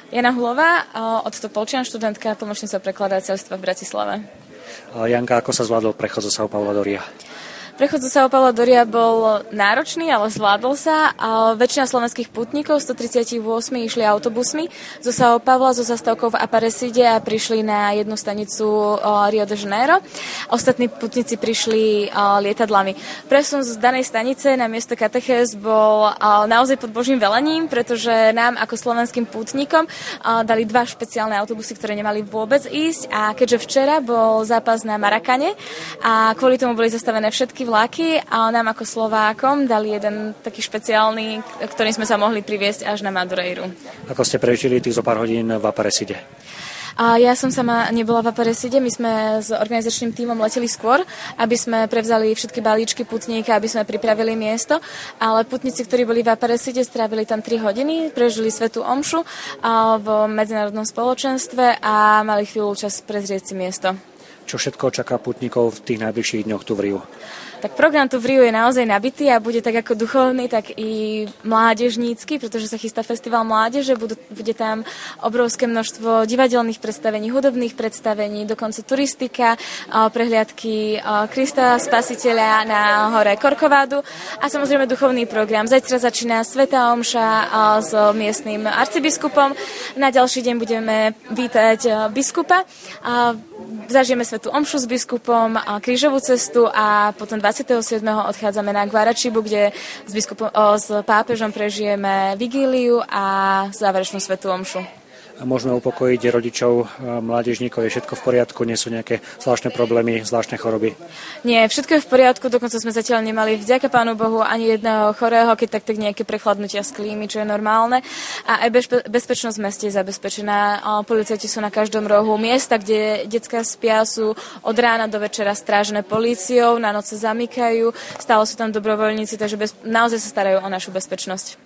Jana Hulová, od Topolčian, študentka tlmočníctva prekladateľstva v Bratislave. Janka, ako sa zvládol prechod zo São Paula do Ria? Prechod zo São Paula do Ria bol náročný, ale zvládol sa. Väčšina slovenských putníkov, 138 išli autobusmi zo São Paula, zo zastávkou v Aparecide a prišli na jednu stanicu Rio de Janeiro. Ostatní putníci prišli lietadlami. Presun z danej stanice na miesto Catechés bol naozaj pod Božím velením, pretože nám ako slovenským pútnikom dali 2 špeciálne autobusy, ktoré nemali vôbec ísť, a keďže včera bol zápas na Maracane a kvôli tomu boli zastavené všetky vlaky, a nám ako Slovákom dali jeden taký špeciálny, ktorým sme sa mohli priviesť až na Madureiru. Ako ste prežili tých zo pár hodín v Aparecide? Ja som sama nebola v Aparecide, my sme s organizačným tímom leteli skôr, aby sme prevzali všetky balíčky putníka, aby sme pripravili miesto, ale putníci, ktorí boli v Aparecide, strávili tam 3 hodiny, prežili svätú omšu v medzinárodnom spoločenstve a mali chvíľu čas prezrieť si miesto. Čo všetko čaká putníkov v tých najbližších dňoch tu v Riu? Tak program tu v Riu je naozaj nabitý a bude tak ako duchovný, tak i mládežnícky, pretože sa chystá festival mládeže, bude tam obrovské množstvo divadelných predstavení, hudobných predstavení, dokonca turistika, prehliadky Krista Spasiteľa na hore Corcovado a samozrejme duchovný program. Zajtra začína svätá omša s miestnym arcibiskupom. Na ďalší deň budeme vítať biskupa. Zažijeme svätú omšu s biskupom, krížovú cestu a potom 27. odchádzame na Guaračibu, kde s pápežom prežijeme vigíliu a záverečnú svätú omšu. A môžeme upokojiť rodičov, mládežníkov, je všetko v poriadku, nie sú nejaké zvláštne problémy, zvláštne choroby? Nie, všetko je v poriadku, dokonca sme zatiaľ nemali vďaka Pánu Bohu ani jedného chorého, keď tak nejaké prechladnutia z klímy, čo je normálne. A aj bezpečnosť v meste je zabezpečená. Policajti sú na každom rohu. Miesta, kde detská spia, sú od rána do večera strážené políciou, na noce zamykajú, stále sú tam dobrovoľníci, takže naozaj sa starajú o našu bezpečnosť.